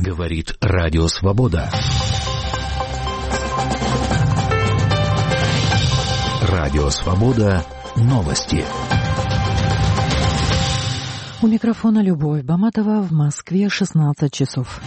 Говорит Радио Свобода. Радио Свобода. Новости. У микрофона Любовь Баматова. В Москве 16 часов.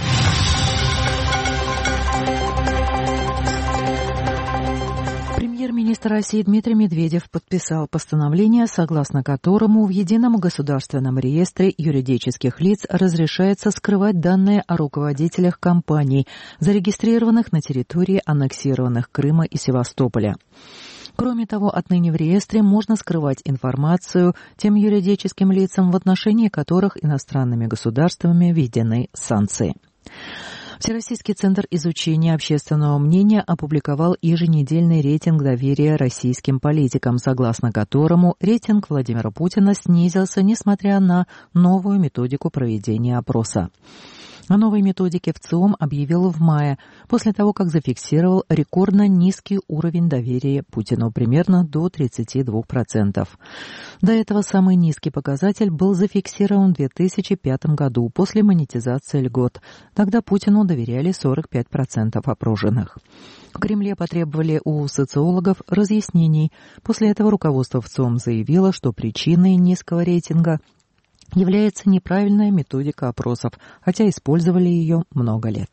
Премьер-министр России Дмитрий Медведев подписал постановление, согласно которому в Едином государственном реестре юридических лиц разрешается скрывать данные о руководителях компаний, зарегистрированных на территории аннексированных Крыма и Севастополя. Кроме того, отныне в реестре можно скрывать информацию тем юридическим лицам, в отношении которых иностранными государствами введены санкции. Всероссийский центр изучения общественного мнения опубликовал еженедельный рейтинг доверия российским политикам, согласно которому рейтинг Владимира Путина снизился, несмотря на новую методику проведения опроса. О новой методике ВЦИОМ объявил в мае, после того, как зафиксировал рекордно низкий уровень доверия Путину, примерно до 32%. До этого самый низкий показатель был зафиксирован в 2005 году после монетизации льгот. Тогда Путину доверяли 45% опрошенных. В Кремле потребовали у социологов разъяснений. После этого руководство ВЦИОМ заявило, что причиной низкого рейтинга является неправильная методика опросов, хотя использовали ее много лет.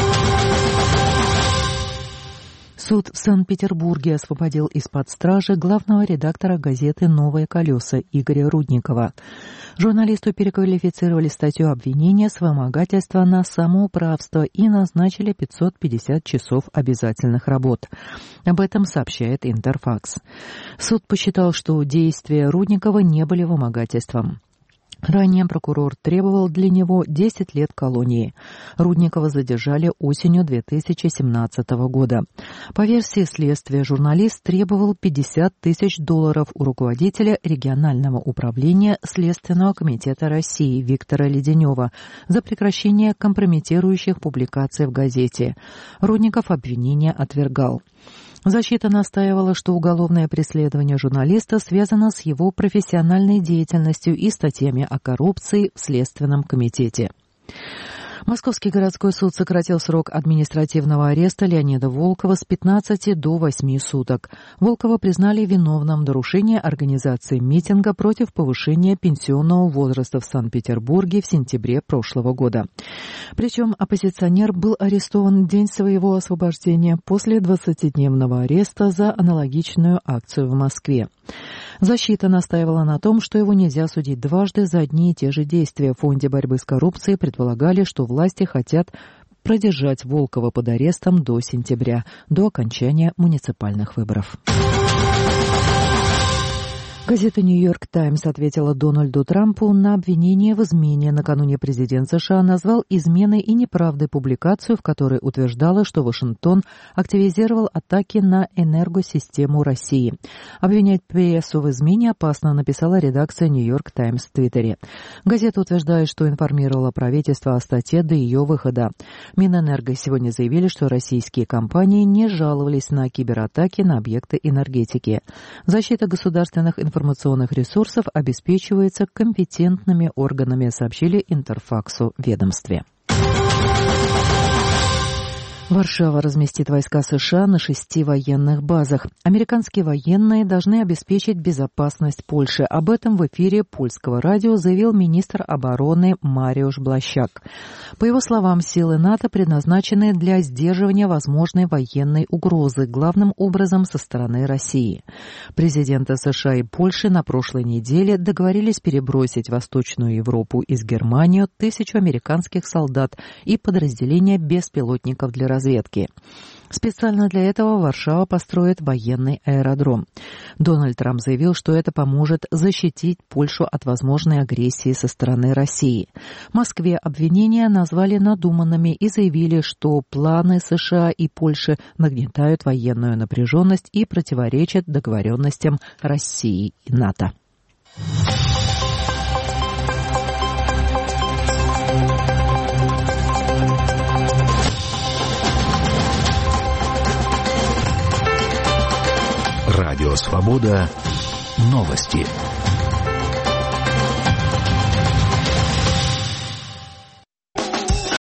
Суд в Санкт-Петербурге освободил из-под стражи главного редактора газеты «Новые колеса» Игоря Рудникова. Журналисту переквалифицировали статью обвинения с вымогательства на самоуправство и назначили 550 часов обязательных работ. Об этом сообщает Интерфакс. Суд посчитал, что действия Рудникова не были вымогательством. Ранее прокурор требовал для него 10 лет колонии. Рудникова задержали осенью 2017 года. По версии следствия, журналист требовал $50 тысяч у руководителя регионального управления Следственного комитета России Виктора Леденева за прекращение компрометирующих публикаций в газете. Рудников обвинение отвергал. Защита настаивала, что уголовное преследование журналиста связано с его профессиональной деятельностью и статьями о коррупции в Следственном комитете. Московский городской суд сократил срок административного ареста Леонида Волкова с 15 до 8 суток. Волкова признали виновным в нарушении организации митинга против повышения пенсионного возраста в Санкт-Петербурге в сентябре прошлого года. Причем оппозиционер был арестован в день своего освобождения после 20-дневного ареста за аналогичную акцию в Москве. Защита настаивала на том, что его нельзя судить дважды за одни и те же действия. В Фонде борьбы с коррупцией предполагали, что власти хотят продержать Волкова под арестом до сентября, до окончания муниципальных выборов. Газета «Нью-Йорк Таймс» ответила Дональду Трампу на обвинение в измене. Накануне президент США назвал изменой и неправдой публикацию, в которой утверждала, что Вашингтон активизировал атаки на энергосистему России. Обвинять прессу в измене опасно, написала редакция «Нью-Йорк Таймс» в Твиттере. Газета утверждает, что информировала правительство о статье до ее выхода. Минэнерго сегодня заявили, что российские компании не жаловались на кибератаки на объекты энергетики. Защита государственных информационных ресурсов обеспечивается компетентными органами, сообщили Интерфаксу в ведомстве. Варшава разместит войска США на 6 военных базах. Американские военные должны обеспечить безопасность Польши. Об этом в эфире польского радио заявил министр обороны Мариуш Блащак. По его словам, силы НАТО предназначены для сдерживания возможной военной угрозы, главным образом со стороны России. Президенты США и Польши на прошлой неделе договорились перебросить в Восточную Европу из Германии 1000 американских солдат и подразделения беспилотников для разведки. Специально для этого Варшава построит военный аэродром. Дональд Трамп заявил, что это поможет защитить Польшу от возможной агрессии со стороны России. В Москве обвинения назвали надуманными и заявили, что планы США и Польши нагнетают военную напряженность и противоречат договоренностям России и НАТО. Радио Свобода. Новости.